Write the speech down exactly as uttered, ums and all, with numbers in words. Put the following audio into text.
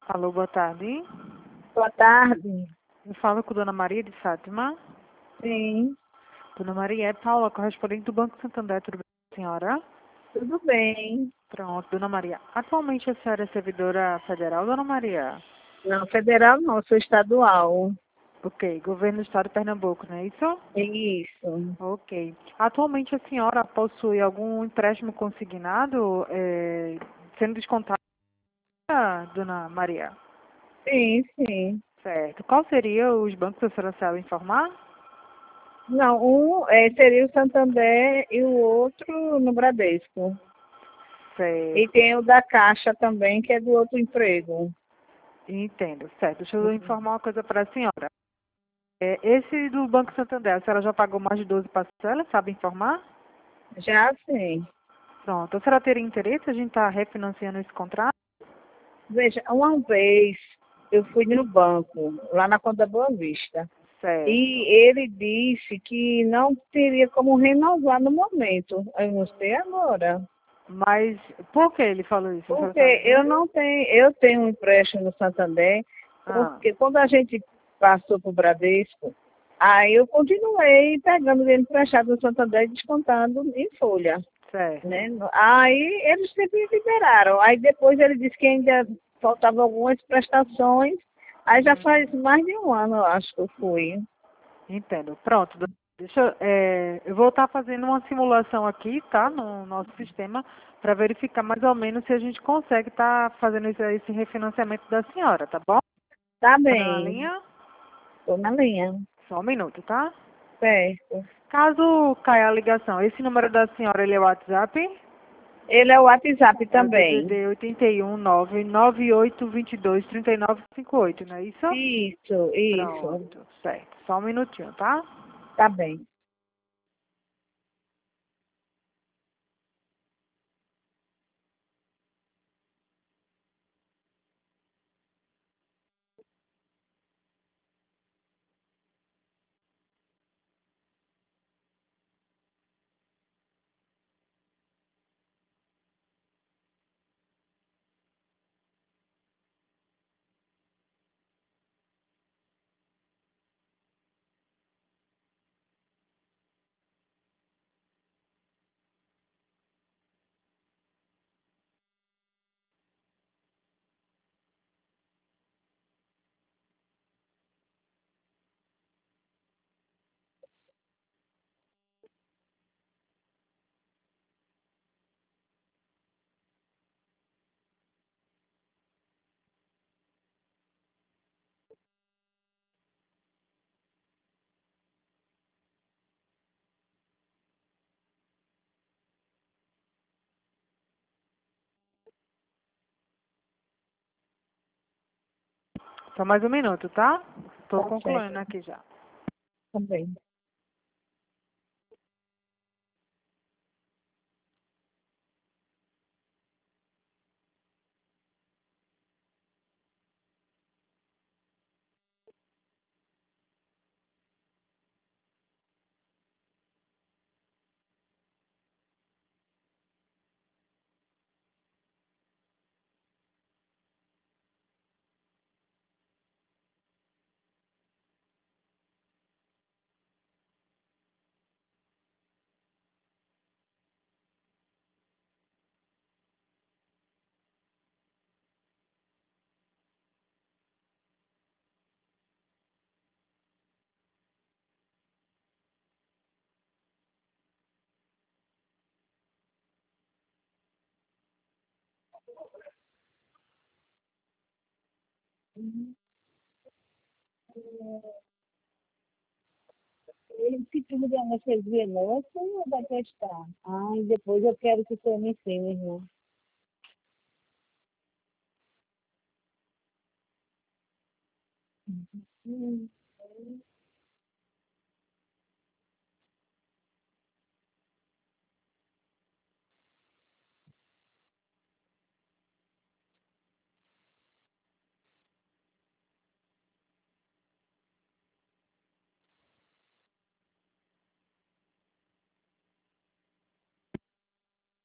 Alô, boa tarde. Boa tarde. Eu falo com Dona Maria de Fátima. Sim, Dona Maria é Paula, correspondente do Banco Santander. Tudo bem, senhora? tudo bem. Pronto, Dona Maria. Atualmente a senhora é servidora federal, Dona Maria? Não, federal não, sou estadual. Ok, governo do estado de Pernambuco, não é isso? Isso. Ok. Atualmente a senhora possui algum empréstimo consignado eh, sendo descontado, Dona Maria? Sim, sim. Certo. Qual seria os bancos que a senhora sabe informar? Não, um é, seria o Santander e o outro no Bradesco. E Certo. tem o da Caixa também, que é do outro emprego. Entendo, certo. Deixa eu informar uma coisa para a senhora. É, esse do Banco Santander, a senhora já pagou mais de doze parcelas, sabe informar? Já sim. Pronto. A senhora teria interesse? A gente está refinanciando esse contrato? Veja, uma vez eu fui no banco, lá na Conta Boa Vista. Certo. E ele disse que não teria como renovar no momento. Eu não sei agora. Mas por que ele falou isso? A senhora Porque sabe eu dizer? não tenho, eu tenho um empréstimo no Santander, Ah, porque quando a gente passou para o Bradesco, aí eu continuei pegando dinheiro emprestado no Santander e descontando em folha, certo. né? Aí eles sempre liberaram. Aí depois ele disse que ainda faltavam algumas prestações. Aí já Hum, faz mais de um ano, eu acho que eu fui. entendo. Pronto. do- Deixa, eu- é, eu vou estar fazendo uma simulação aqui, tá? No nosso sistema, para verificar mais ou menos se a gente consegue estar fazendo esse, esse refinanciamento da senhora, tá bom? Tá Tá na bem, linha? tô na linha. Só um minuto, tá? Certo. Caso caia a ligação, esse número da senhora, ele é o WhatsApp? Ele é o WhatsApp É o também. D D D oito um nove nove oito dois dois três nove cinco oito, não é isso? Isso, isso. Pronto, certo. Só um minutinho, tá? Tá bem. Só mais um minuto, tá? Tô Tá concluindo certo. aqui já. Tá bem. Ele se tudo de anestesia nossa ou vai testar? Ai, depois eu quero que você me ensine, irmão. Hum.